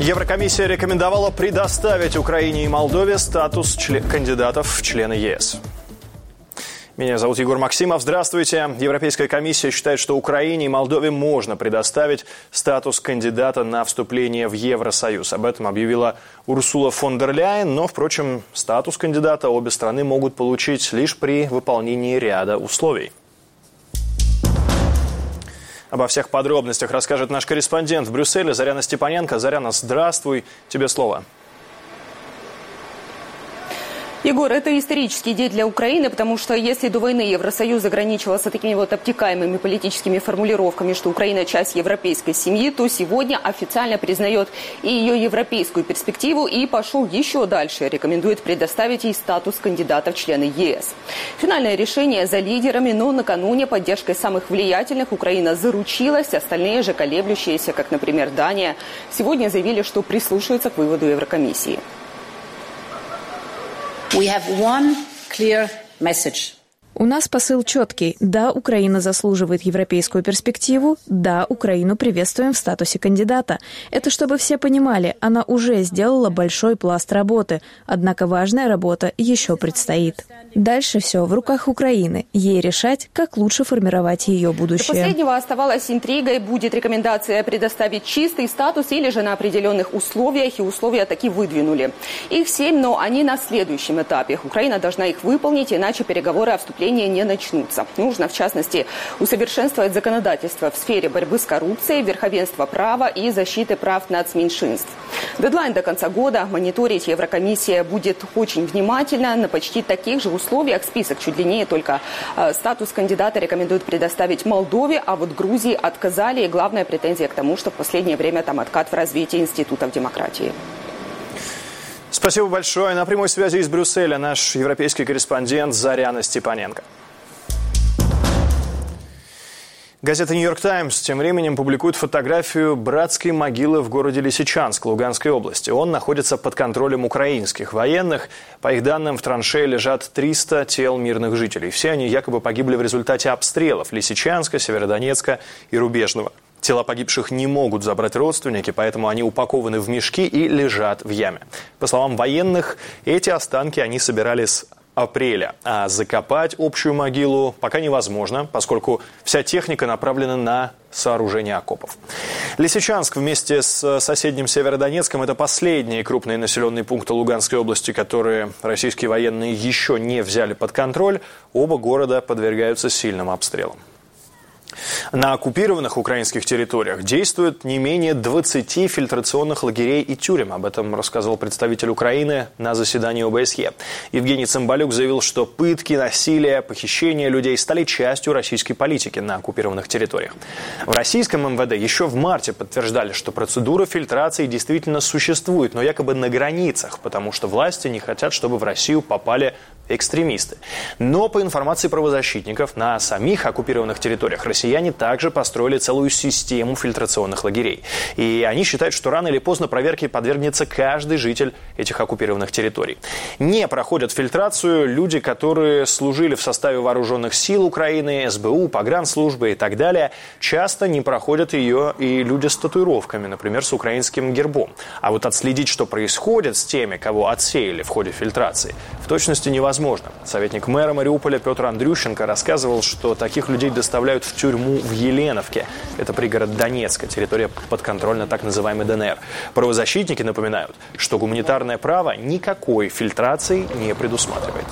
Еврокомиссия рекомендовала предоставить Украине и Молдове статус кандидатов в члены ЕС. Меня зовут Егор Максимов. Здравствуйте. Европейская комиссия считает, что Украине и Молдове можно предоставить статус кандидата на вступление в Евросоюз. Об этом объявила Урсула фон дер Ляйен. Но, впрочем, статус кандидата обе страны могут получить лишь при выполнении ряда условий. Обо всех подробностях расскажет наш корреспондент в Брюсселе Заряна Степаненко. Заряна, здравствуй. Тебе слово. Егор, это исторический день для Украины, потому что если до войны Евросоюз ограничивался такими вот обтекаемыми политическими формулировками, что Украина часть европейской семьи, то сегодня официально признает и ее европейскую перспективу и пошел еще дальше. Рекомендует предоставить ей статус кандидата в члены ЕС. Финальное решение за лидерами, но накануне поддержкой самых влиятельных Украина заручилась. Остальные же колеблющиеся, как, например, Дания, сегодня заявили, что прислушаются к выводу Еврокомиссии. We have one clear message. У нас посыл четкий. Да, Украина заслуживает европейскую перспективу. Да, Украину приветствуем в статусе кандидата. Это чтобы все понимали, она уже сделала большой пласт работы. Однако важная работа еще предстоит. Дальше все в руках Украины. Ей решать, как лучше формировать ее будущее. До последнего оставалась интригой, будет рекомендация предоставить чистый статус или же на определенных условиях. И условия таки выдвинули. Их 7, но они на следующем этапе. Украина должна их выполнить, иначе переговоры о вступлении не начнутся. Нужно, в частности, усовершенствовать законодательство в сфере борьбы с коррупцией, верховенства права и защиты прав нацменьшинств. Дедлайн до конца года. Мониторить Еврокомиссия будет очень внимательно. На почти таких же условиях список чуть длиннее, только статус кандидата рекомендуют предоставить Молдове, а вот Грузии отказали. И главная претензия к тому, что в последнее время там откат в развитии институтов демократии. Спасибо большое. На прямой связи из Брюсселя наш европейский корреспондент Заряна Степаненко. Газета «Нью-Йорк Таймс» тем временем публикует фотографию братской могилы в городе Лисичанск Луганской области. Он находится под контролем украинских военных. По их данным, в траншее лежат 300 тел мирных жителей. Все они якобы погибли в результате обстрелов Лисичанска, Северодонецка и Рубежного. Тела погибших не могут забрать родственники, поэтому они упакованы в мешки и лежат в яме. По словам военных, эти останки они собирали с апреля, а закопать общую могилу пока невозможно, поскольку вся техника направлена на сооружение окопов. Лисичанск вместе с соседним Северодонецком – это последние крупные населенные пункты Луганской области, которые российские военные еще не взяли под контроль. Оба города подвергаются сильным обстрелам. На оккупированных украинских территориях действует не менее 20 фильтрационных лагерей и тюрем. Об этом рассказывал представитель Украины на заседании ОБСЕ. Евгений Цымбалюк заявил, что пытки, насилие, похищение людей стали частью российской политики на оккупированных территориях. В российском МВД еще в марте подтверждали, что процедура фильтрации действительно существует, но якобы на границах, потому что власти не хотят, чтобы в Россию попали экстремисты. Но по информации правозащитников, на самих оккупированных территориях россияне также построили целую систему фильтрационных лагерей. И они считают, что рано или поздно проверке подвергнется каждый житель этих оккупированных территорий. Не проходят фильтрацию люди, которые служили в составе вооруженных сил Украины, СБУ, погранслужбы и так далее. Часто не проходят ее и люди с татуировками, например, с украинским гербом. А вот отследить, что происходит с теми, кого отсеяли в ходе фильтрации, в точности невозможно. Советник мэра Мариуполя Петр Андрющенко рассказывал, что таких людей доставляют в тюрьму в Еленовке. Это пригород Донецка, территория подконтрольна так называемой ДНР. Правозащитники напоминают, что гуманитарное право никакой фильтрации не предусматривает.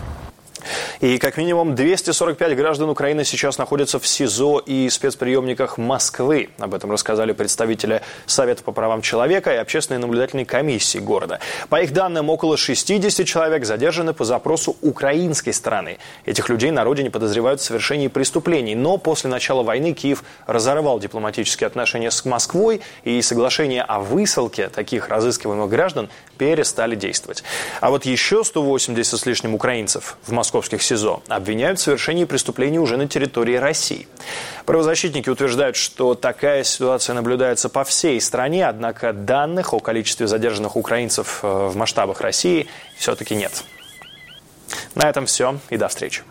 И как минимум 245 граждан Украины сейчас находятся в СИЗО и спецприемниках Москвы. Об этом рассказали представители Совета по правам человека и Общественной наблюдательной комиссии города. По их данным, около 60 человек задержаны по запросу украинской стороны. Этих людей на родине подозревают в совершении преступлений. Но после начала войны Киев разорвал дипломатические отношения с Москвой, и соглашения о высылке таких разыскиваемых граждан перестали действовать. А вот еще 180 с лишним украинцев в московских СИЗО обвиняют в совершении преступлений уже на территории России. Правозащитники утверждают, что такая ситуация наблюдается по всей стране, однако данных о количестве задержанных украинцев в масштабах России все-таки нет. На этом все и до встречи.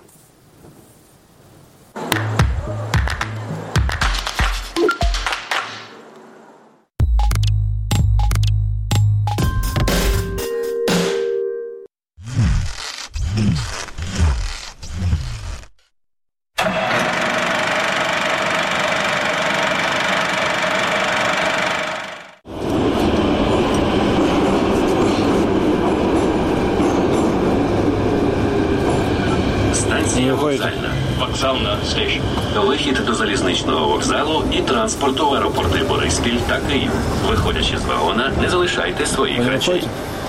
Вихід до залізничного вокзалу і транспорту в аеропорти Бориспіль та Київ. Виходячи з вагона, не залишайте своїх речей.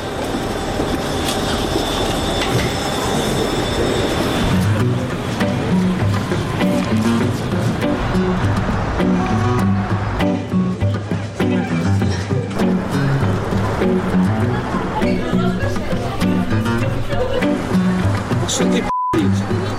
Що ти п***єш?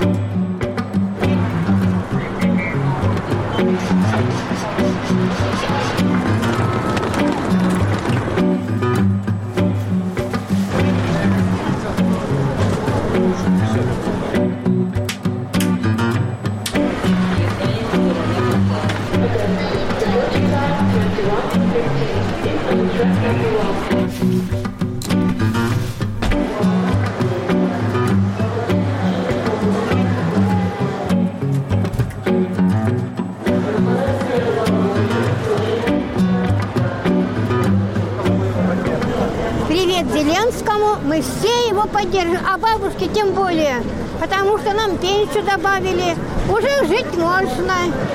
Привет Зеленскому, мы все его поддержим, а бабушке тем более, потому что нам пенсию добавили, уже жить можно.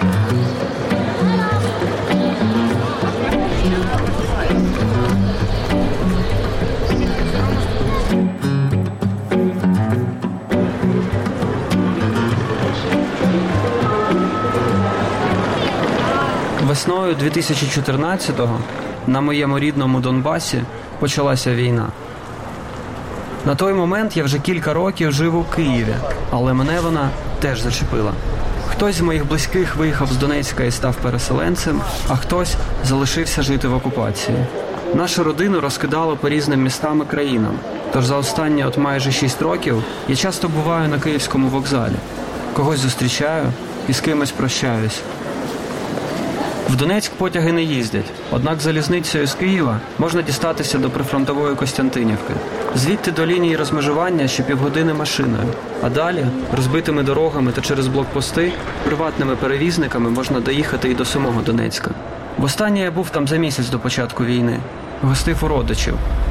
Весною 2014-го на моєму рідному Донбасі почалася війна. На той момент я вже кілька років жив у Києві, але мене вона теж зачепила. Хтось з моїх близьких виїхав з Донецька і став переселенцем, а хтось залишився жити в окупації. Нашу родину розкидало по різним містам і країнам, тож за останні майже 6 років я часто буваю на Київському вокзалі. Когось зустрічаю і з кимось прощаюсь. В Донецьк потяги не їздять, однак залізницею з Києва можна дістатися до прифронтової Костянтинівки. Звідти до лінії розмежування ще півгодини машиною, а далі розбитими дорогами та через блокпости приватними перевізниками можна доїхати і до самого Донецька. Востаннє я був там за місяць до початку війни, гостив у родичів.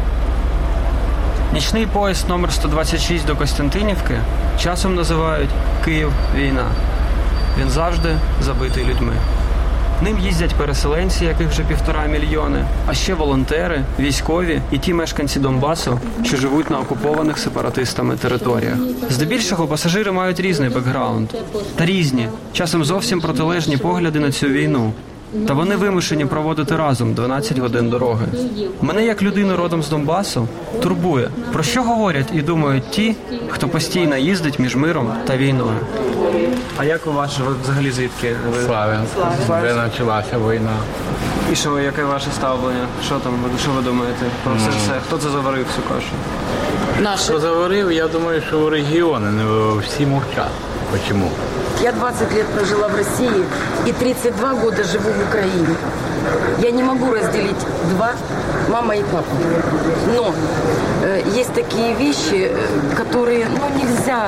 Нічний поїзд номер 126 до Костянтинівки часом називають «Київ-війна». Він завжди забитий людьми. Ним їздять переселенці, яких вже 1,5 мільйони, а ще волонтери, військові і ті мешканці Донбасу, що живуть на окупованих сепаратистами територіях. Здебільшого пасажири мають різний бекграунд. Та різні, часом зовсім протилежні погляди на цю війну. Та вони вимушені проводити разом 12 годин дороги. Мене, як людину родом з Донбасу, турбує, про що говорять і думають ті, хто постійно їздить між миром та війною. А як ви взагалі звідки? Славянськ, де почалася війна. І що, яке ваше ставлення? Що ви думаєте про все це? Хто це заварив цю кашу? Хто заварив, я думаю, що в регіони, не всі мовчать. Чому? Я 20 лет прожила в России и 32 года живу в Украине. Я не могу разделить два, мама и папа. Но есть такие вещи, которые нельзя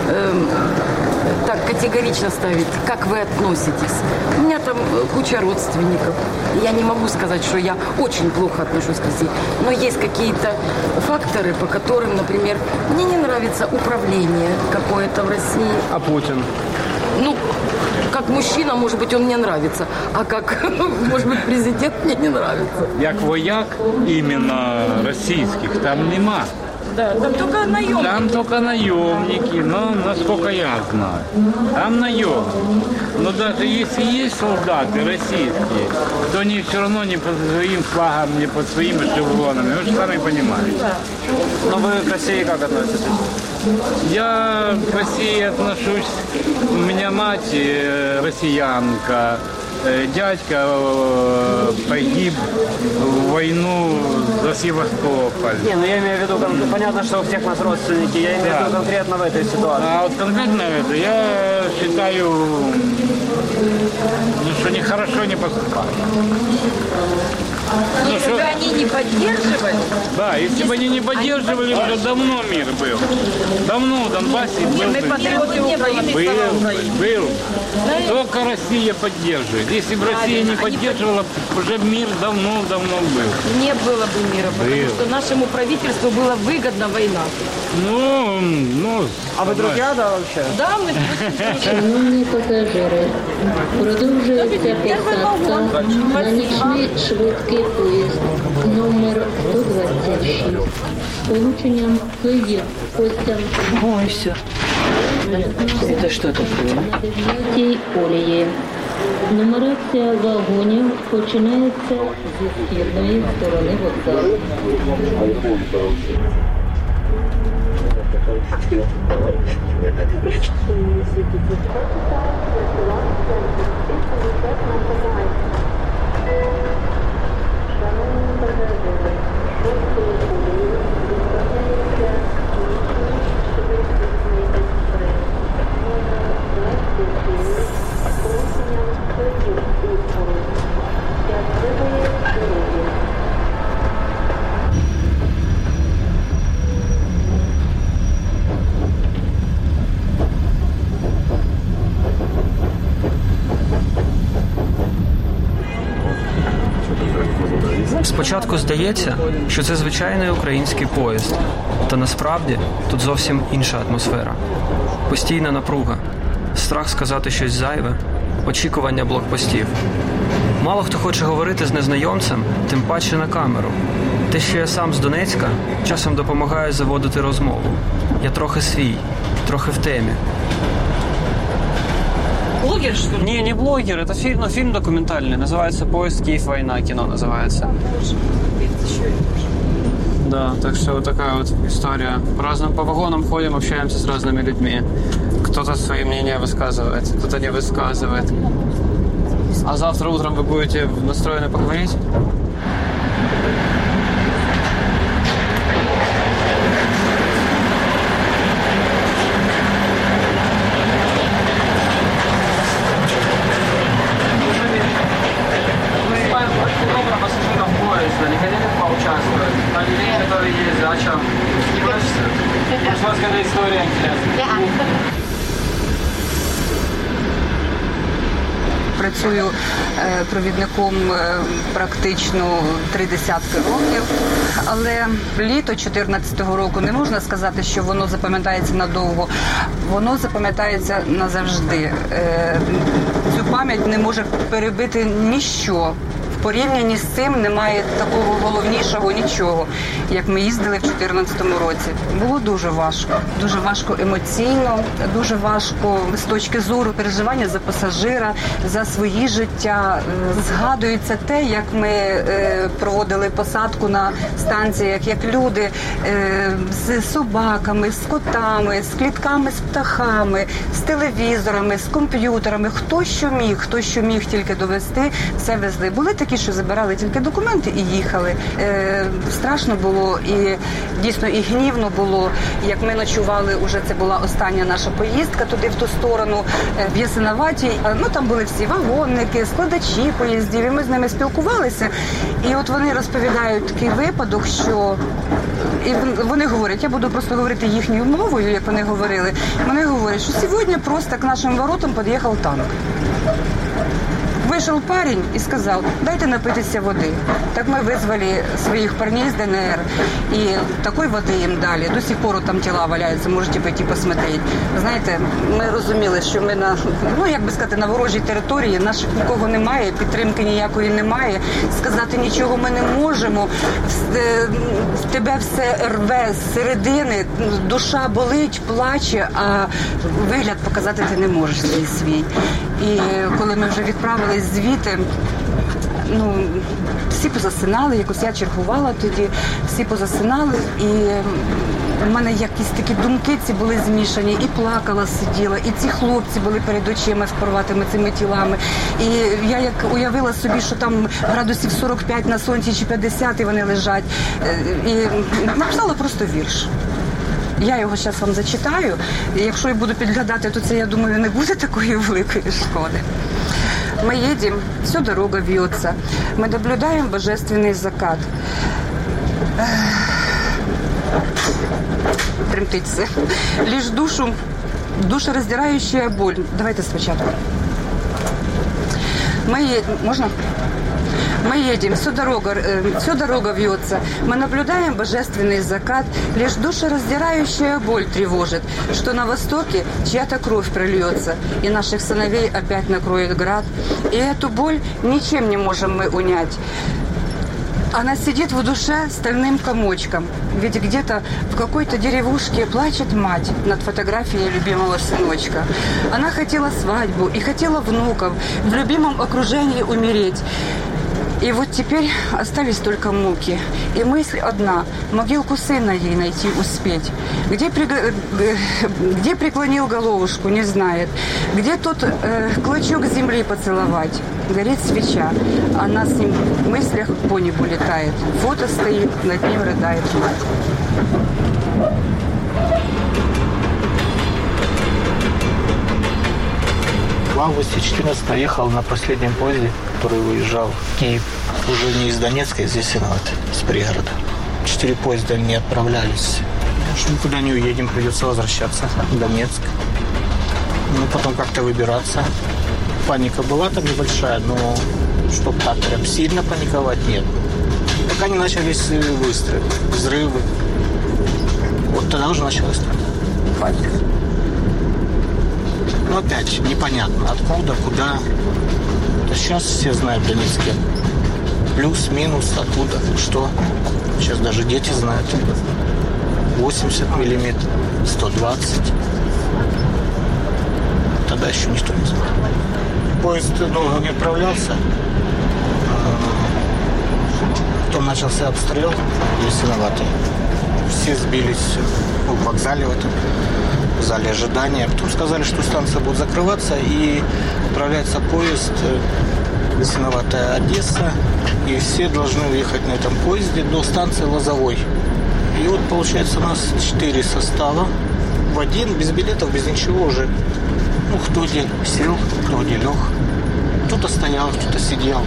так категорично ставить, как вы относитесь. У меня там куча родственников. Я не могу сказать, что я очень плохо отношусь к России. Но есть какие-то факторы, по которым, например, мне не нравится управление какое-то в России. А Путин? Как мужчина, может быть, он мне нравится, а как, может быть, президент мне не нравится. Як вояк іменно російських там нема. Да, там только наемники. Там только наемники, насколько я знаю. Там наемники. Но даже если есть солдаты российские, то они все равно не под своим флагом, не под своими шевронами. Вы же сами понимаете. Да. Но вы к России как относитесь? Я к России отношусь, у меня мать россиянка, дядька погиб в войну за Севастополь. Я имею в виду, понятно, что у всех нас родственники, я имею в виду конкретно в этой ситуации. А вот конкретно это, я считаю, что ни хорошо, не поступаю. Если бы они не поддерживали... Да, если бы они не поддерживали, уже давно мир был. Давно в Донбассе был. Мы патриоты Украины. Был. Только Россия поддерживает. Если бы Россия не поддерживала, уже мир давно был. Не было бы мира, потому что нашему правительству была выгодна война. А ви друзья, да, вообще? Да, мы... Шановні пасажири, продовжується посадка на нічний швидкий поїзд номер 126 з полученням Київ, Костян. Ой, все. Это что такое? На 9-й колії. Нумерація вагонів починається зі східної сторони вокзалу. Спочатку здається, що це звичайний український поїзд. Та насправді тут зовсім інша атмосфера. Постійна напруга, страх сказати щось зайве, очікування блокпостів. Мало хто хоче говорити з незнайомцем, тим паче на камеру. Те, що я сам з Донецька, часом допомагаю заводити розмову. Я трохи свій, трохи в темі. Блогер, что ли? Не блогер, это фильм документальный, называется «Поезд. Киев. Война», кино называется. Да, так что вот такая вот история. По вагонам ходим, общаемся с разными людьми. Кто-то свои мнения высказывает, кто-то не высказывает. А завтра утром вы будете настроены поговорить? Не хотели поучаствовать? На людей, которые ездят, а чем? Не хочется? Может, у вас какая-то история интересная? Працюю провідником практично 30 років, але літо 2014 року не можна сказати, що воно запам'ятається надовго, воно запам'ятається назавжди. Цю пам'ять не може перебити ніщо. В порівнянні з цим немає такого головнішого нічого, як ми їздили в 2014 році. Було дуже важко емоційно, дуже важко з точки зору переживання за пасажира, за свої життя. Згадується те, як ми проводили посадку на станціях, як люди з собаками, з котами, з клітками, з птахами, з телевізорами, з комп'ютерами. Хто що міг тільки довести, все везли. Були такі, що забирали тільки документи і їхали. Страшно було і дійсно і гнівно було. Як ми ночували, уже це була остання наша поїздка туди, в ту сторону, в Ясиноваті. Ну, там були всі вагонники, складачі поїздів, і ми з ними спілкувалися. І от вони розповідають такий випадок, що... І вони говорять, я буду просто говорити їхньою мовою, як вони говорили. Вони говорять, що сьогодні просто к нашим воротам під'їхав танк. Вышел парень и сказал, дайте напитися воды. Так мы вызвали своих парней из ДНР, и такой воды им дали. До сих пор там тіла валяються, можете пойти посмотреть. Знаєте, ми розуміли, що ми на ворожій території, наших нікого немає, підтримки ніякої немає, сказати нічого ми не можемо, в тебе все рве з середини, душа болить, плаче, а вигляд показати ти не можеш свій. І коли ми вже відправились звідти, всі позасинали, якось я чергувала тоді, всі позасинали, і в мене якісь такі думки ці були змішані, і плакала, сиділа, і ці хлопці були перед очима з порватими цими тілами. І я як уявила собі, що там градусів 45 на сонці чи 50, і вони лежать. І написала просто вірш. Я його зараз вам зачитаю, і якщо я буду підглядати, то це, я думаю, не буде такої великої шкоди. Мы едем, всю дорога вьется. Мы наблюдаем божественный закат. Тремтиться. Лишь душераздирающая боль. Давайте спочатку. Можно? Мы едем, всю дорога вьется. Мы наблюдаем божественный закат. Лишь душераздирающая боль тревожит, что на востоке чья-то кровь прольется, и наших сыновей опять накроет град. И эту боль ничем не можем мы унять. Она сидит в душе стальным комочком. Ведь где-то в какой-то деревушке плачет мать над фотографией любимого сыночка. Она хотела свадьбу и хотела внуков, в любимом окружении умереть. И вот теперь остались только муки. И мысль одна – могилку сына ей найти успеть. Где преклонил головушку, не знает. Где тот клочок земли поцеловать. Горит свеча, она с ним в мыслях по небу летает. Фото стоит, над ним рыдает мать. В августе 14-го ехал на последнем поезде, который выезжал в Киев. Уже не из Донецка, из Ясиновата, с пригорода. 4 поезда не отправлялись. Что никуда не уедем, придется возвращаться в Донецк. Ну, потом как-то выбираться. Паника была там небольшая, но чтобы так прям сильно паниковать, нет. Пока не начались выстрелы, взрывы. Вот тогда уже началась паника. Но опять непонятно, откуда, куда. Да сейчас все знают в Донецке. Плюс, минус, откуда, что. Сейчас даже дети знают. 80 миллиметров, 120. Тогда еще никто не знал. Поезд долго не отправлялся. Потом начался обстрел Ясиноватый. Все сбились в вокзале в этом. В зале ожидания. Потом сказали, что станция будет закрываться, и отправляется поезд Ясиноватая Одесса, и все должны уехать на этом поезде до станции Лозовой. И вот, получается, у нас 4 состава в один, без билетов, без ничего уже. Ну, кто где сел, кто где лег. Кто-то стоял, кто-то сидел.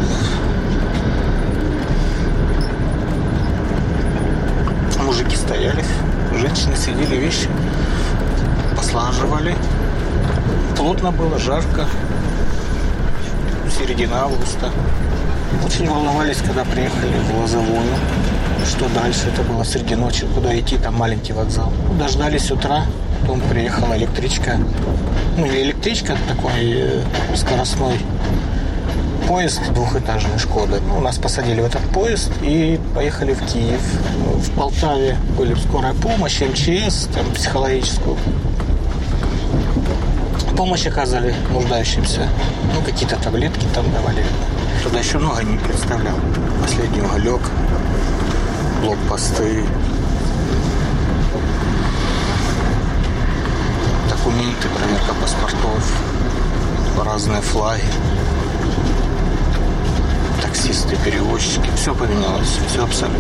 Мужики стояли, женщины сидели, вещи послаживали. Плотно было, жарко. Середина августа. Очень волновались, когда приехали в Лозовую. Что дальше? Это было среди ночи. Куда идти? Там маленький вокзал. Дождались утра. Потом приехала электричка. Ну, не электричка, такой скоростной поезд двухэтажный «Шкода». Ну, нас посадили в этот поезд и поехали в Киев. В Полтаве были скорая помощь, МЧС, там, психологическую помощь оказали нуждающимся. Ну, какие-то таблетки там давали. Туда еще много не представлял. Последний уголек, блокпосты, документы, проверка паспортов, разные флаги, таксисты, перевозчики. Все поменялось, все абсолютно.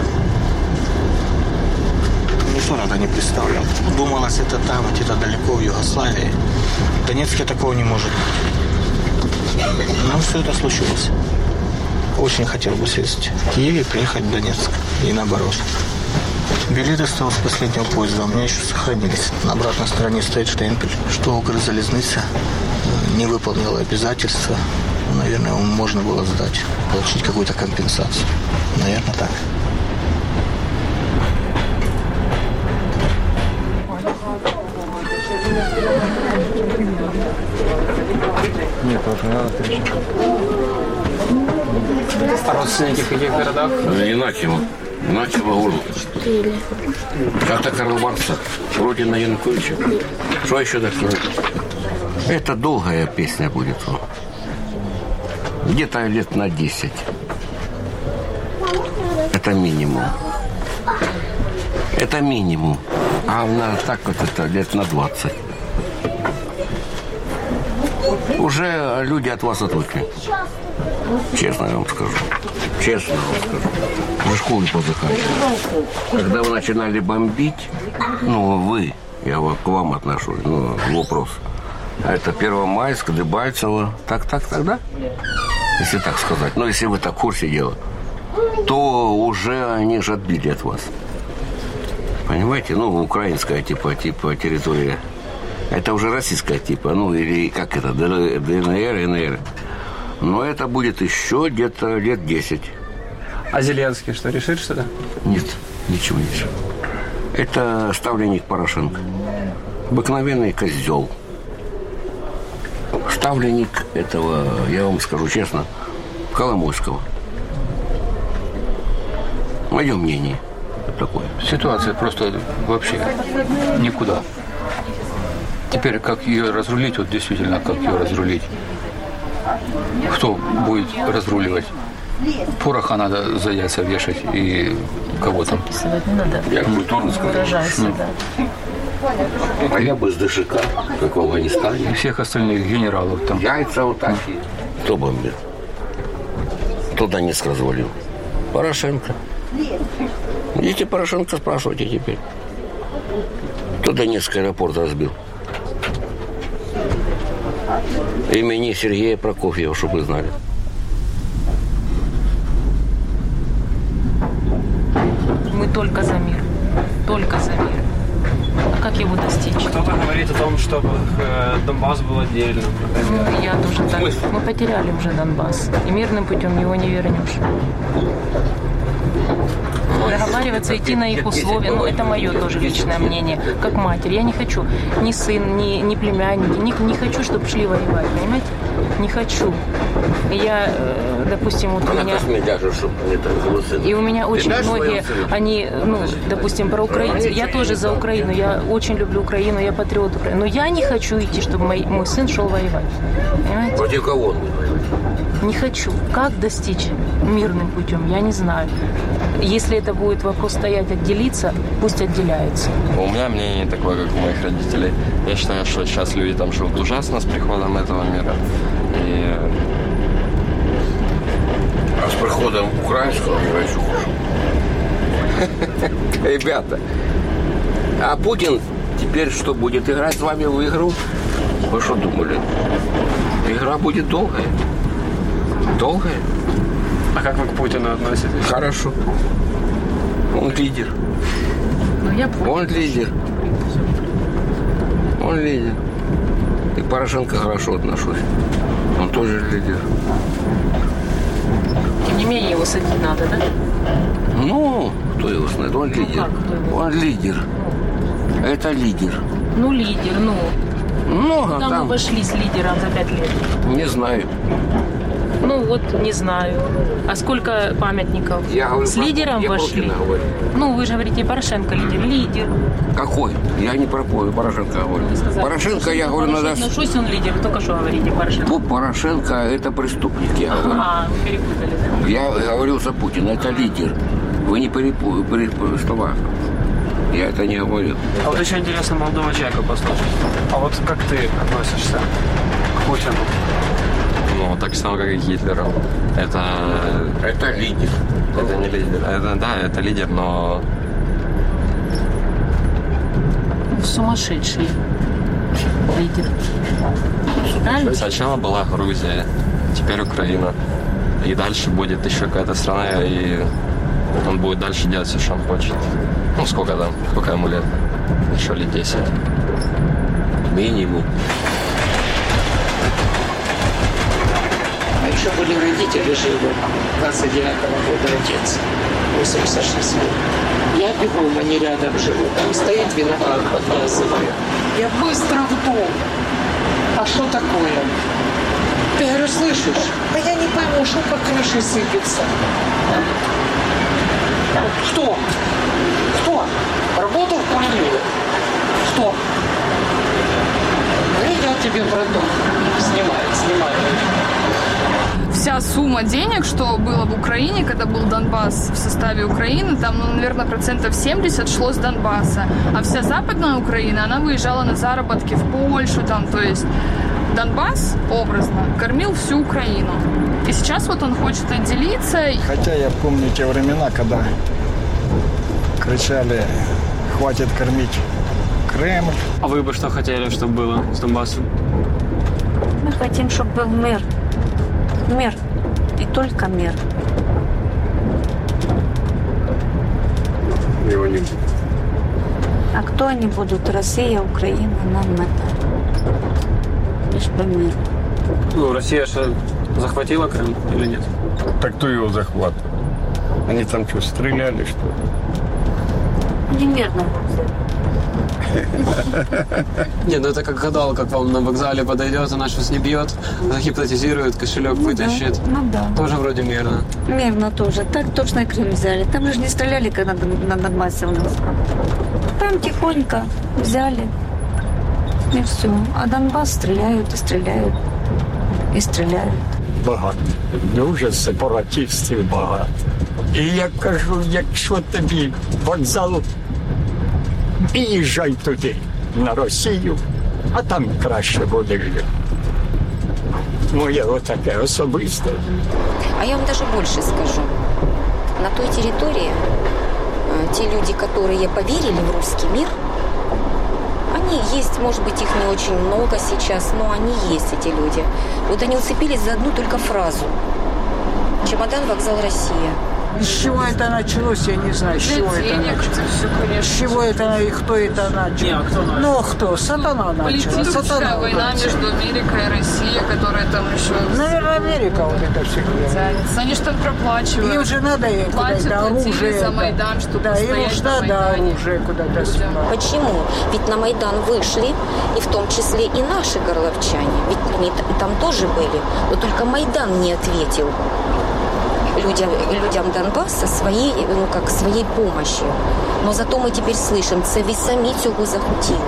Никто тогда не представлял. Думалось, это там, где-то далеко в Югославии. В Донецке такого не может быть. Но все это случилось. Очень хотел бы сесть в Киеве и приехать в Донецк. И наоборот. Билеты осталось с последнего поезда. У меня еще сохранились. На обратной стороне стоит штемпель, что Укрзалезница не выполнила обязательства. Наверное, его можно было сдать, получить какую-то компенсацию. Наверное, так. Нет, вот не надо встречать. А родственники в каких городах? Иначево город. Как-то Карл Маркса, родина Януковича. Что еще так сказать? Это долгая песня будет. Где-то лет на 10. Это минимум. Это минимум. А так вот это лет на 20. Уже люди от вас отвыкли. Честно я вам скажу. Честно вам скажу. Уже школу позаканчивали. Когда вы начинали бомбить, ну, вы, я к вам отношусь, ну, вопрос. Это Первомайск, Дебальцево. Так, да? Если так сказать. Но если вы так в курсе дела, то уже они же отбили от вас. Понимаете? Ну, украинская типа территория. Это уже российская типа. Ну, или как это, ДНР, НР. Но это будет еще где-то лет 10. А Зеленский что, решит что-то? Нет, ничего не решит. Это ставленник Порошенко. Обыкновенный козел. Ставленник этого, я вам скажу честно, Коломойского. Мое мнение такое. Ситуация просто вообще никуда. Теперь как ее разрулить, вот действительно, как ее разрулить? Кто будет разруливать? Пороха надо за яйца вешать и кого там? Не надо. Я культурно скажу. А я бы с ДШК, как в Афганистане. И всех остальных генералов там. Яйца вот такие. Кто бомбит? Кто Донецк развалил? Порошенко. Идите Порошенко спрашивайте теперь. Кто Донецкий аэропорт разбил? Имени Сергея Прокофьева, чтобы вы знали. Мы только за мир. Только за мир. А как его достичь? Кто-то говорит о том, чтобы Донбасс был отдельно. Ну, я тоже так. Мы потеряли уже Донбасс. И мирным путем его не вернешь. Договариваться, идти на их условия, ну, это мое тоже личное мнение, как матери. Я не хочу ни сын, ни племянники, не хочу, чтобы шли воевать, понимаете? Не хочу. Я, допустим, вот у меня... И у меня очень многие, они, ну, допустим, про Украину. Я тоже за Украину, я очень люблю Украину, я патриот Украины. Но я не хочу идти, чтобы мой сын шел воевать. Понимаете? Против кого он? Не хочу. Как достичь мирным путем, я не знаю. Если это будет вопрос стоять, отделиться, пусть отделяются. У меня мнение такое, как у моих родителей. Я считаю, что сейчас люди там живут ужасно с приходом этого мира. А с приходом украинского мира еще хуже. Ребята, а Путин теперь что, будет играть с вами в игру? Вы что думали? Игра будет долгая. Долгая? А как вы к Путину относитесь? Хорошо. Он лидер. Он лидер. Он лидер. И к Порошенко хорошо отношусь. Он тоже лидер. Тем не менее, его садить надо, да? Ну, кто его знает? Он лидер. Он лидер. Это лидер. Ну, лидер, ну. Много там. Мы вошли с лидером за 5 лет. Не знаю. Ну вот, не знаю. А сколько памятников? Я говорю, с лидером вошли? Ну, вы же говорите, Порошенко лидер. Лидер. Какой? Я не про Порошенко говорю. Порошенко, я говорю, надо... Отношусь, он лидер. Вы только что говорите, Порошенко. Ну, Порошенко – это преступник, я говорю. А, вы перепутали, да? Я говорил за Путина, это лидер. Вы не перепутали слова. Я это не говорил. А вот еще интересно молодого человека послушать. А вот как ты относишься к Путину? Ну, так же самое, как и Гитлер. Это лидер. Это не лидер. Это лидер, но... Сумасшедший лидер. Правильно? Сначала была Грузия, теперь Украина. И дальше будет еще какая-то страна, и он будет дальше делать все, что он хочет. Ну, сколько там? Сколько ему лет? Еще лет 10. Минимум. А еще были родители живы. 29-го года отец. 86 лет. Я бегом, они рядом живут. Там стоит виноград подвязываю. Я быстро в дом. А что такое? Ты, говорю, слышишь? А я не пойму, что по крыше сыпется. Кто? Кто? Работал в пулемете? Кто? Ну, я тебе продам. Снимай. Вся сумма денег, что было в Украине, когда был Донбасс в составе Украины, там, ну, наверное, 70% шло с Донбасса. А вся Западная Украина, она выезжала на заработки в Польшу, там, то есть Донбасс, образно, кормил всю Украину. И сейчас вот он хочет отделиться. Хотя я помню те времена, когда кричали, хватит кормить Кремль. А вы бы что хотели, чтобы было с Донбассом? Мы хотим, чтобы был мир. Мир. И только мир. Его не будет. А кто они будут? Россия, Украина, нам это. Лишь бы мир. Ну, Россия же захватила Крым или нет? Так кто его захватывал? Они там что, стреляли, что ли? Немерно. Нет, ну это как гадал, как вам на вокзале подойдет, она сейчас не бьет, загипнотизирует, кошелек вытащит. Ну да. Тоже вроде мирно. Мирно тоже. Так точно Крым взяли. Там же не стреляли, когда на Донбассе у нас. Там тихонько взяли. И все. А Донбасс стреляют и стреляют. І стріляють. Багато. Дуже сепаратистів багато. І я кажу, якщо тобі вокзал, їжджай туди, на Росію, а там краще буде жити. Моє отаке особисте. А я вам даже больше скажу. На той территории те люди, которые поверили в русский мир, они есть, может быть, их не очень много сейчас, но они есть, эти люди. Вот они уцепились за одну только фразу. Чемодан, вокзал, Россия. С чего это началось, я не знаю, с чего это началось. С чего это и кто это начал? Ну, кто? Сатана начал. Политическая война между Америкой и Россией, которая там еще... Наверное, Америка вот это все делает. Они что-то проплачивают. Им же надо куда-то оружие. За Майдан, чтобы да, им же надо оружие куда-то снимать. Почему? Ведь на Майдан вышли, и в том числе и наши горловчане. Ведь они там тоже были. Но только Майдан не ответил людям Донбасса своей помощью. Но зато ми тепер слышим, це ви самі цього захотіли.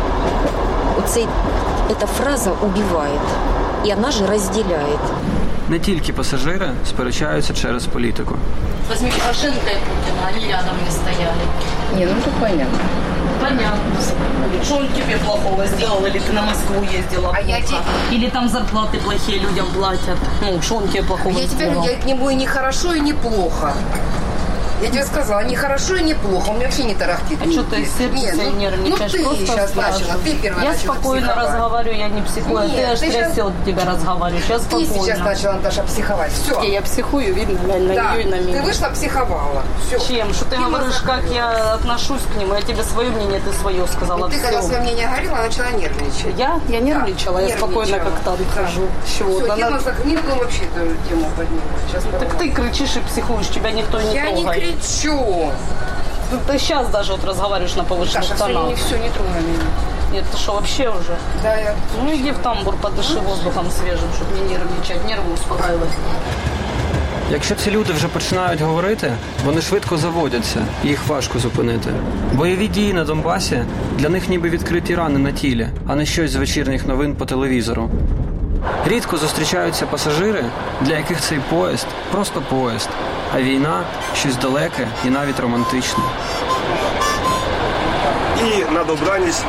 Эта фраза убивает, и она же разделяет. Не тільки пасажири сперечаються через політику. Возьми Порошенко и Путина, они рядом не стояли. Не, ну это понятно. Понятно. Что он тебе плохого сделал, или ты на Москву ездила плохо? Или там зарплаты плохие людям платят? Ну, что он тебе плохого сделал? Я к нему и не хорошо, и не плохо. Я тебе сказала, не хорошо и не плохо. Он мне вообще не тарахтит. А что ты сердишься и нервничаешь? Ну ты сейчас начала, ты первая я начала спокойно психовать. разговариваю, я не психую. Нет, ты аж сейчас... трясет тебя разговариваю. Сейчас ты спокойно. Сейчас начала, Наташа, психовать. Все. Я психую, видно, на да, нее и на меня. Ты вышла, психовала. Все. Чем? Что ты говоришь, как я отношусь к нему? Я тебе свое мнение, ты свое сказала. Ну, ты когда свое мнение говорила, начала нервничать. Я нервничала, я спокойно как там хожу. Чего? Все, тема закрыта, вообще эту тему подняла. Так ты кричишь и психуешь, тебя никто не трогает. Я не кричу. Ты сейчас даже вот разговариваешь на повышенных тонах. Не все, не трогай меня. Нет, ты что, вообще уже? Да, я... Ну иди в тамбур, подыши воздухом свежим, чтобы не нервничать, нервы успокаивать. Якщо ці люди вже починають говорити, вони швидко заводяться, і їх важко зупинити. Бойові дії на Донбасі для них ніби відкриті рани на тілі, а не щось з вечірніх новин по телевізору. Рідко зустрічаються пасажири, для яких цей поїзд – просто поїзд, а війна – щось далеке і навіть романтичне. І на добраніч.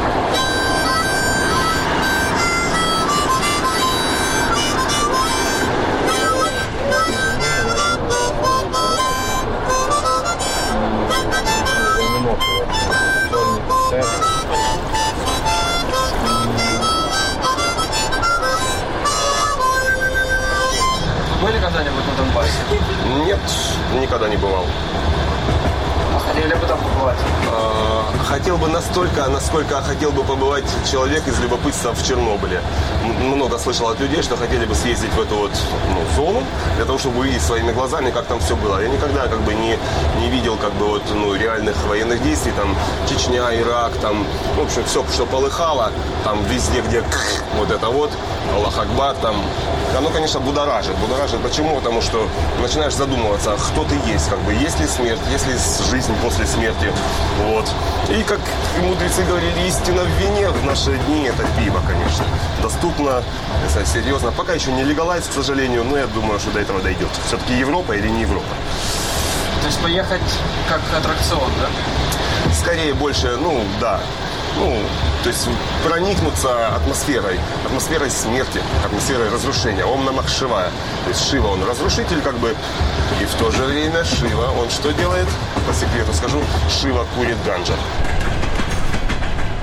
Были когда-нибудь на Донбассе? Нет, никогда не бывал. А хотели бы там побывать? Хотел бы настолько, насколько хотел бы побывать человек из любопытства в Чернобыле. Много слышал от людей, что хотели бы съездить в эту вот зону, для того, чтобы увидеть своими глазами, как там все было. Я никогда не видел реальных военных действий, там Чечня, Ирак, там, в общем, все, что полыхало, там везде, где вот это вот, Аллах Акбар, там, оно, конечно, будоражит. Почему? Потому что начинаешь задумываться, кто ты есть ли смерть, есть ли жизнь после смерти. Вот. И, как мудрецы говорили, истина в вине в наши дни – это пиво, конечно. Доступно, серьезно. Пока еще не легалайз, к сожалению, но я думаю, что до этого дойдет. Все-таки Европа или не Европа? То есть поехать как аттракцион, да? Скорее, больше, да. То есть проникнуться атмосферой смерти, атмосферой разрушения. Ом Намах Шивая. То есть Шива, он разрушитель, и в то же время Шива, он что делает? По секрету скажу, Шива курит ганджа.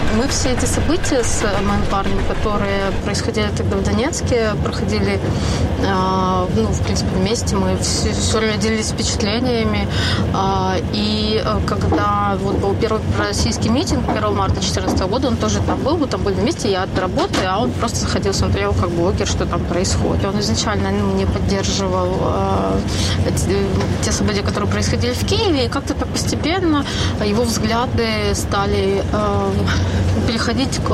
Мы все эти события с моим парнем, которые происходили тогда в Донецке, проходили, в принципе, вместе. Мы все время делились впечатлениями. И когда вот был первый российский митинг 1 марта 2014 года, он тоже там был, мы там были вместе, я от работы, а он просто заходил, смотрел как блогер, что там происходит. Он изначально не поддерживал те события, которые происходили в Киеве, и как-то так постепенно его взгляды стали переходить к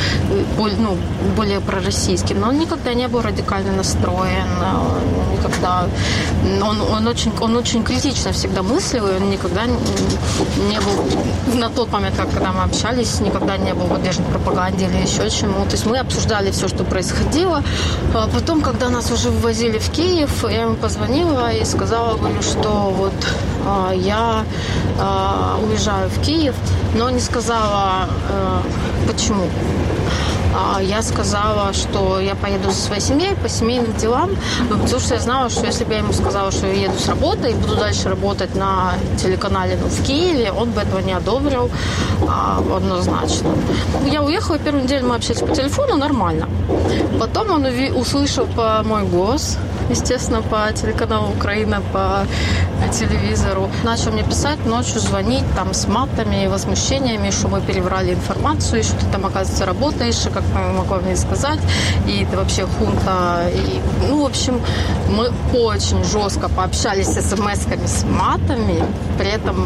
более пророссийским. Но он никогда не был радикально настроен, никогда. Он очень критично всегда мыслил, и он никогда не был, на тот момент, когда мы общались, никогда не был подвержен пропаганде или еще чему. То есть мы обсуждали все, что происходило. А потом, когда нас уже вывозили в Киев, я ему позвонила и сказала, говорю, что вот я уезжаю в Киев, но не сказала, почему. Я сказала, что я поеду за своей семьей по семейным делам, потому что я знала, что если бы я ему сказала, что я еду с работы и буду дальше работать на телеканале в Киеве, он бы этого не одобрил однозначно. Я уехала, первую неделю мы общались по телефону, нормально. Потом он услышал мой голос, естественно, по телеканалу «Украина», по телевизору. Начал мне писать, ночью звонить там с матами и возмущениями, что мы переврали информацию, что ты там, оказывается, работаешь, и как могла мне сказать, и это вообще хунта. И, в общем, мы очень жестко пообщались с смс-ками, с матами, при этом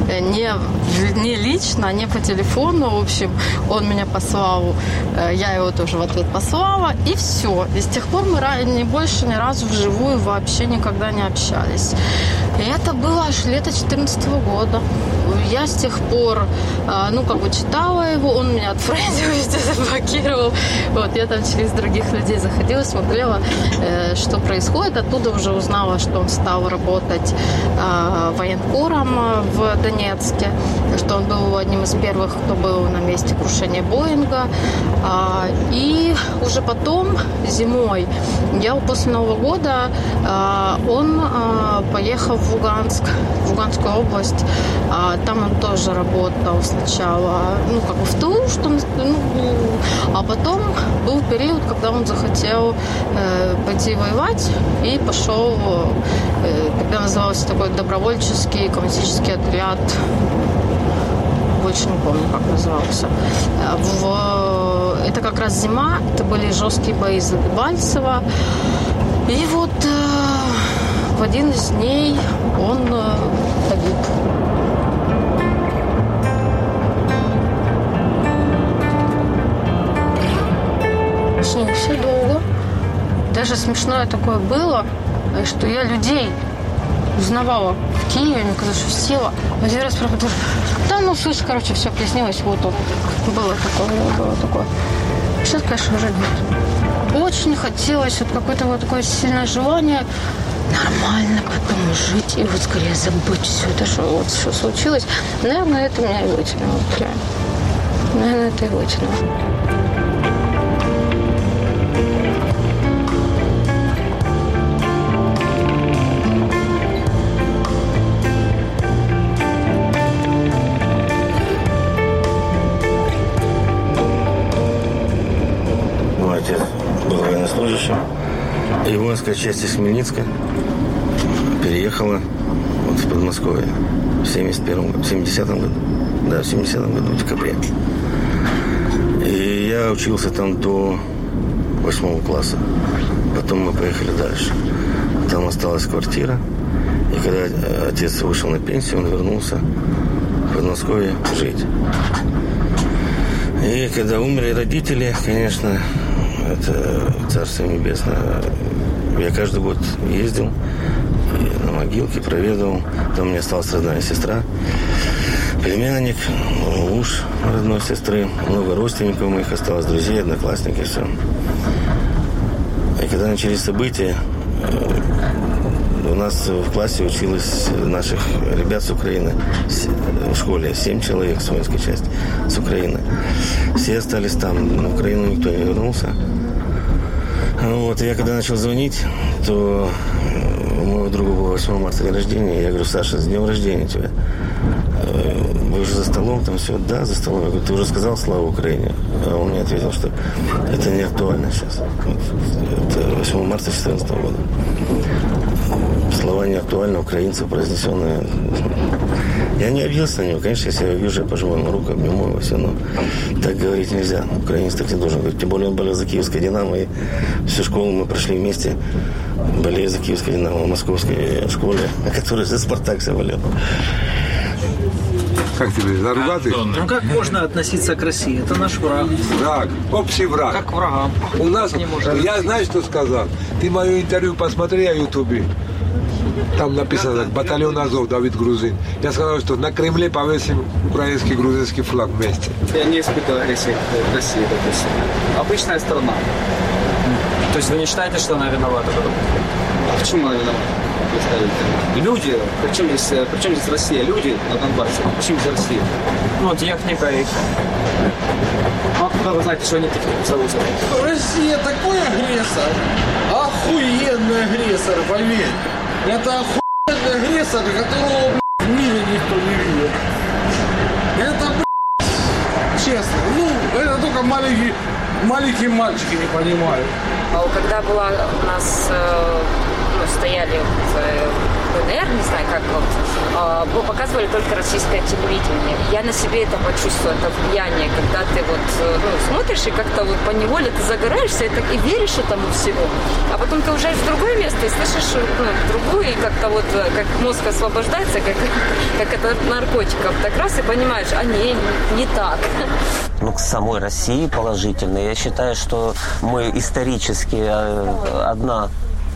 не лично, не по телефону. В общем, он меня послал, я его тоже в ответ послала, и все. И с тех пор мы больше ни разу вживую вообще никогда не общались. И это было аж лето 2014 года. Я с тех пор, читала его, он меня отфрендил, везде заблокировал. Вот, я там через других людей заходила, смотрела, что происходит. Оттуда уже узнала, что он стал работать военкором в Донецке, что он был одним из первых, кто был на месте крушения Боинга. И уже потом, зимой, после Нового года, он поехал в Луганскую область. Там он тоже работал сначала, в тылу, а потом был период, когда он захотел пойти воевать и пошел, тогда назывался такой добровольческий коммунистический отряд, больше не помню, как назывался. Это как раз зима, это были жесткие бои за Дебальцево. И вот в один из дней он погиб. Все долго. Даже смешное такое было, что я людей узнавала в Киеве, мне казалось, что села. Один раз правда, слышь, все приснилось, вот он. Было такое. Сейчас, конечно, уже нет. Очень хотелось, какое-то такое сильное желание нормально потом жить и вот скорее забыть все это, что случилось. Наверное, это меня и вытянуло. Наверное, это и вытянуло. И воинская часть из Хмельницка переехала в Подмосковье в 70-м году. Да, в 70-м году, в декабре. И я учился там до 8 класса. Потом мы поехали дальше. Там осталась квартира. И когда отец вышел на пенсию, он вернулся в Подмосковье жить. И когда умерли родители, конечно, это Царство Небесное. Я каждый год ездил на могилки, проведывал. Там у меня осталась родная сестра, племянник, муж родной сестры, много родственников моих осталось, друзей, одноклассники, все. И когда начались события, у нас в классе училось наших ребят с Украины в школе, 7 человек с воинской части с Украины. Все остались там, на Украину никто не вернулся. Вот, я когда начал звонить, то у моего друга было 8 марта день рождения. Я говорю: Саша, с днем рождения тебя. вы уже за столом, там все, да, за столом. Я говорю, ты уже сказал слава Украине? А он мне ответил, что это не актуально сейчас. Это 8 марта 2014 года. Слова не актуальны, украинцев произнесенные. Я не обиделся на него. Конечно, если я вижу, я пожимаю ему руку, обниму его, все, но так говорить нельзя. Украинец так не должен говорить. Тем более он болел за Киевское «Динамо», и всю школу мы прошли вместе, болея за Киевское «Динамо» в московской школе, о которой за «Спартак» все болел. Как тебе, заругатый? Ну как можно относиться к России? Это наш враг. Враг, общий враг. Как к врагам. У нас, я знаю, что сказал. Ты мое интервью посмотри на Ютубе. Там написано «Батальон Азов», Давид Грузин. Я сказал, что на Кремле повесим украинский и грузинский флаг вместе. Я не испытываю агрессии к России, допустим. Обычная страна. То есть вы не считаете, что она виновата? Почему она виновата? Люди, причем здесь Россия? Люди на Донбассе. Почему здесь Россия? Ну, техника их. Ну, откуда вы знаете, что они такие зовутся? Россия такой агрессор. Охуенный агрессор, поверь. Это охуенный агрессор, которого, в мире никто не видел. Это, честно, это только маленькие мальчики не понимают. Когда была у нас, стояли в ДНР, не знаю, как показывали только российское телевидение. Я на себе это почувствовала, это влияние, когда ты смотришь и как-то поневоле ты загораешься и веришь этому всему. А потом ты уезжаешь в другое место и слышишь другую, и как-то как мозг освобождается, как это от наркотиков. Так раз и понимаешь, не так. Ну, к самой России положительно. Я считаю, что мы исторически одна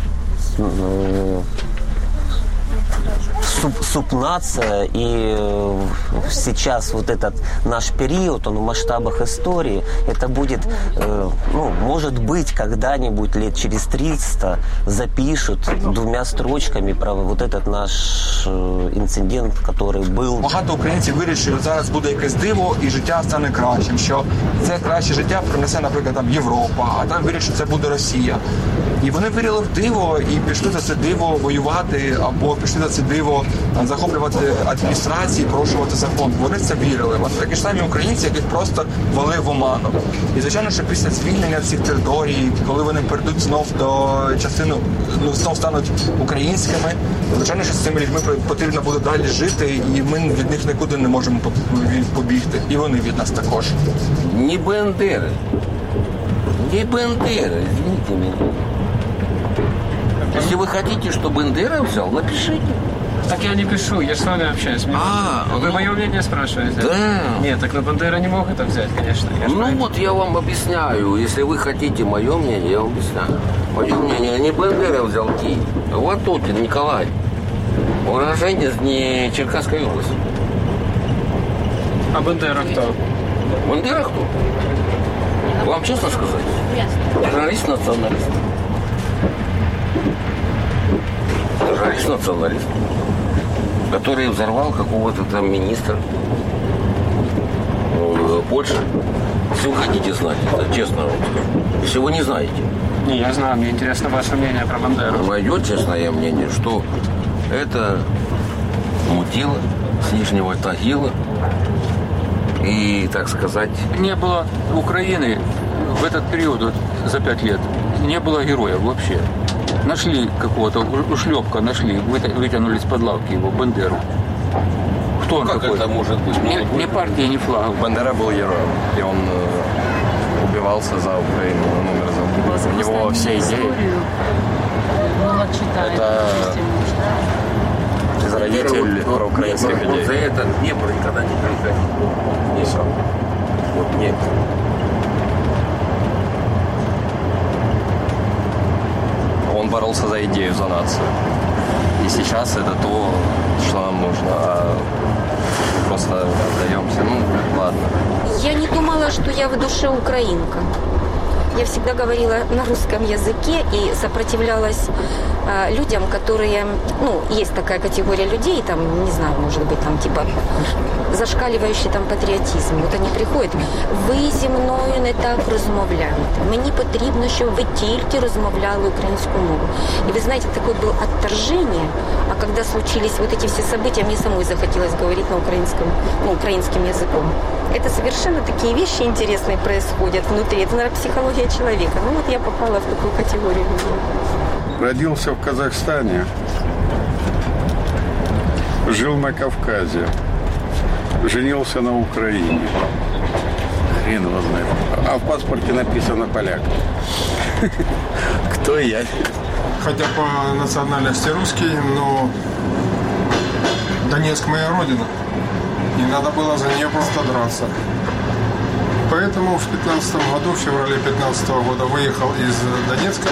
субнация, и сейчас вот этот наш период, он в масштабах истории, это будет, может быть, когда-нибудь лет через 300 запишут 2 строчками про вот этот наш інцидент, який був. Багато українців вирішили, що зараз буде якесь диво і життя стане кращим, що це краще життя принесе, наприклад, там Європа, а там вирішить, що це буде Росія. І вони вірили в диво і пішли за це диво воювати, або пішли за це диво захоплювати адміністрації, порушувати закон. Вони в це вірили. От такі ж самі українці, яких просто ввели в оману. І, звичайно, що після звільнення цих територій, коли вони перейдуть знов до частини, знов стануть українськими, звичайно, що з цими людьми потрібно буде далі жити, і ми від них нікуди не можемо побігти. І вони від нас також. Не Бандери. Не Бандера, извините меня. Если вы хотите, чтобы Бандера взял, напишите. Так я не пишу, я с вами общаюсь. Вы мое мнение спрашиваете? Да. Нет, так Бандера не мог это взять, конечно. Я вам объясняю. Если вы хотите мое мнение, я вам объясняю. Мое мнение, не Бандера взял Киев. Вот тут Николай. Уроженец не Черкасской области. А Бандера кто? Бандера кто? Вам честно сказать? Террорист-националист. Террорист-националист, который взорвал какого-то там министра Польши. Если вы хотите знать это, честно вам скажу. Если вы не знаете. Не, я знаю, мне интересно ваше мнение про Бандеру. Мое честное мнение, что это мутило с Нижнего Тагила. И, так сказать... Не было Украины в этот период, за 5 лет, не было героев вообще. Нашли какого-то ушлепка, вытянули из-под лавки его, Бандеру. Кто он как такой? Это может быть? Ни партии, ни флага. Бандера был героем, и он убивался за Украину, он умер за Украину. У него все идеи. Это израильтель проукраинских идей. Вот за это Днепр никогда не приходил. И все. Вот нет. Он боролся за идею, за нацию. И сейчас это то, что нам нужно. А просто отдаемся. Ладно. Я не думала, что я в душе украинка. я всегда говорила на русском языке и сопротивлялась людям, которые, есть такая категория людей, там, не знаю, может быть, там, типа, зашкалюючий там патріотизм. От вони приходять, ви зі мною не так розмовляєте. Мені потрібно, щоб ви тільки розмовляли українською мовою. И вы знаете, такое было отторжение, а когда случились вот эти все события, мне самой захотелось говорить на украинским языком. Это совершенно такие вещи интересные происходят внутри. Это, наверное, психология человека. Вот я попала в такую категорию людей. Родился в Казахстане, жил на Кавказе, женился на Украине. Хрен его знает. А в паспорте написано поляк. Кто я? Хотя по национальности русский, но Донецк моя родина. И надо было за нее просто драться. Поэтому в 2015 году, в феврале 2015 года выехал из Донецка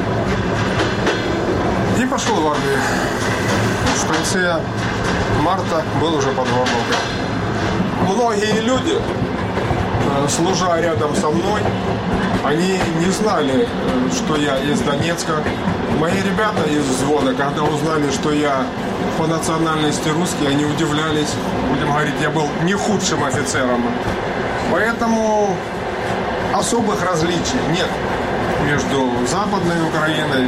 и пошел в армию. В конце марта был уже под Волгой. Многие люди, служа рядом со мной, они не знали, что я из Донецка. Мои ребята из взвода, когда узнали, что я по национальности русский, они удивлялись. Будем говорить, я был не худшим офицером. Поэтому особых различий нет между Западной Украиной,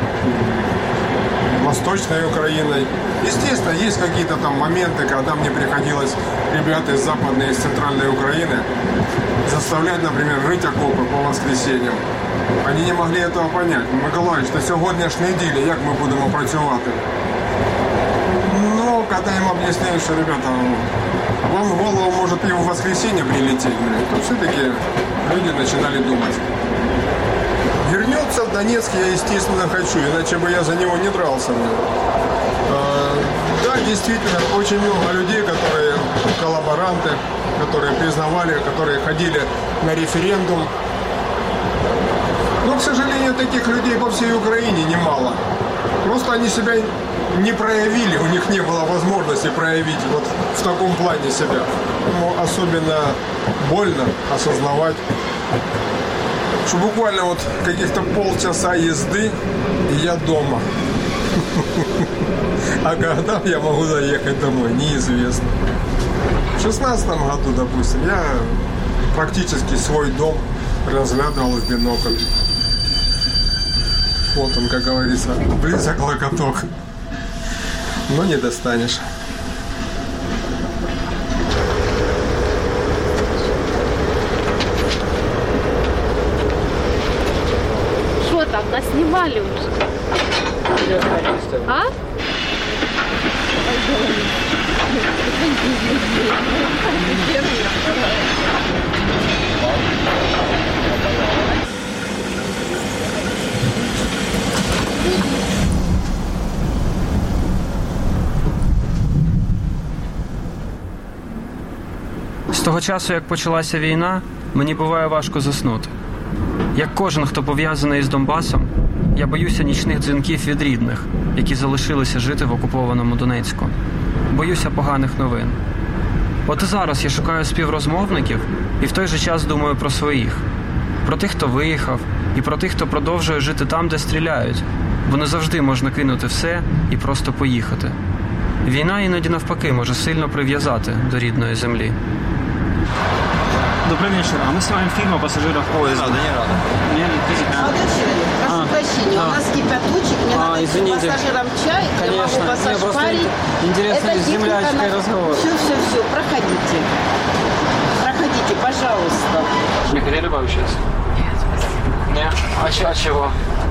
Восточной Украиной. Естественно, есть какие-то там моменты, когда мне приходилось ребят из Западной и из Центральной Украины заставлять, например, рыть окопы по воскресеньям. Они не могли этого понять. Миколаївич, на сьогоднішній ділі, як ми будемо працювати? Но когда им объясняют, что, ребята, вам в голову может и в воскресенье прилететь, то все-таки люди начинали думать. Вернется в Донецк я, естественно, хочу, иначе бы я за него не дрался. Да, действительно, очень много людей, которые коллаборанты, которые признавали, которые ходили на референдум. Но, к сожалению, таких людей по всей Украине немало. Просто они себя не проявили, у них не было возможности проявить вот в таком плане себя. Но особенно больно осознавать, что буквально вот каких-то полчаса езды, и я дома. А когда я могу заехать домой, неизвестно. В 2016 году, допустим, я практически свой дом разглядывал в бинокль. Вот он, как говорится, близок локоток. Но не достанешь. Что там, наснимали уже? А? З того часу, як почалася війна, мені буває важко заснути. Як кожен, хто пов'язаний з Донбасом, я боюся нічних дзвінків від рідних, які залишилися жити в окупованому Донецьку. Боюся поганих новин. От і зараз я шукаю співрозмовників і в той же час думаю про своїх. Про тих, хто виїхав, і про тих, хто продовжує жити там, де стріляють. Бо не завжди можна кинути все і просто поїхати. Війна іноді навпаки може сильно прив'язати до рідної землі. Добрый вечер. А мы снимаем фильм о пассажирах поезда. Да, не рада. Молодой человек, прошу прощения, у нас кипяточек, мне надо извините. Пассажирам чай, Конечно. я могу вас ошпарить. Интересно, с землячкой разговор. Все, проходите. Проходите, пожалуйста. Не хотели пообщаться? Нет. А чего?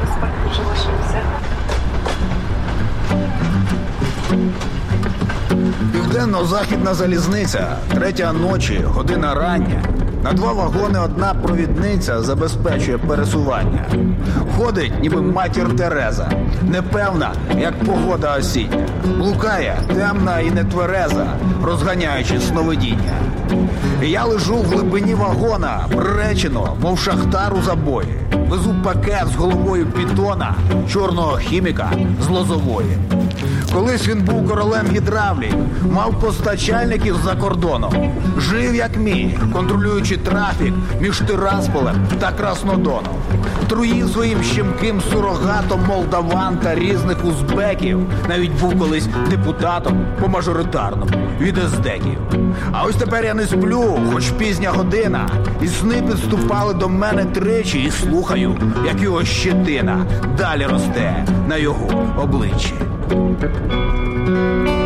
Південно-західна залізниця, 3 ночі, година рання. На 2 вагони одна провідниця забезпечує пересування. Ходить, ніби матір Тереза. Непевна, як погода осіння. Блукає, темна і нетвереза, розганяючи сновидіння. І я лежу в глибині вагона, приречено, мов шахтар у забої. Везу пакет з головою пітона, чорного хіміка з Лозової. Колись він був королем гідравлії, мав постачальників з-за кордону. Жив як міг, контролюючи трафік між Тирасполем та Краснодоном. Труїв своїм щемким сурогатом молдаван та різних узбеків. Навіть був колись депутатом по мажоритарному від ездеків. А ось тепер я не сплю, хоч пізня година. І сни підступали до мене тричі і слухаю, як його щетина далі росте на його обличчі.